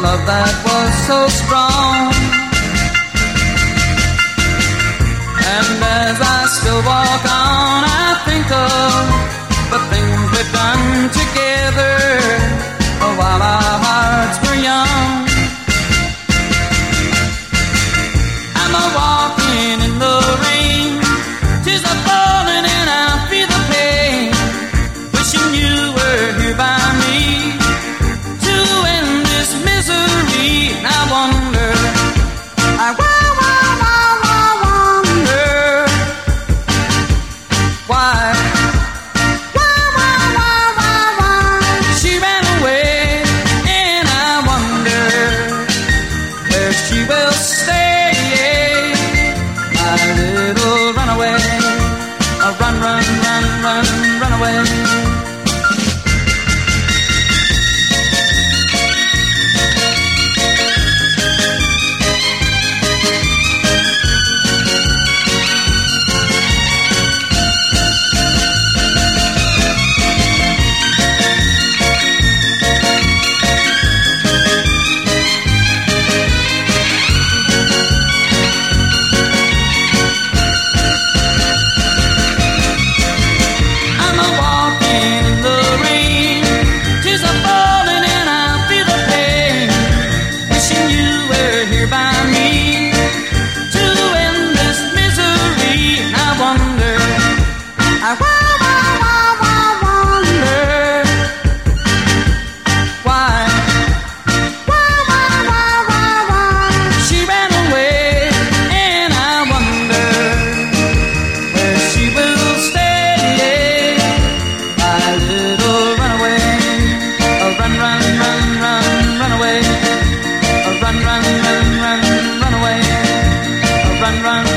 love that was so strong. And as I still walk on, I think of the things we've done together while our hearts were young. I'm a walking in the rain, tears are falling and I feel the pain, wishing you were here by me to end this misery. And I wonder, I wonder why she ran away, and I wonder where she will stay, my little runaway. Run, run, run, run, run away. Run, run,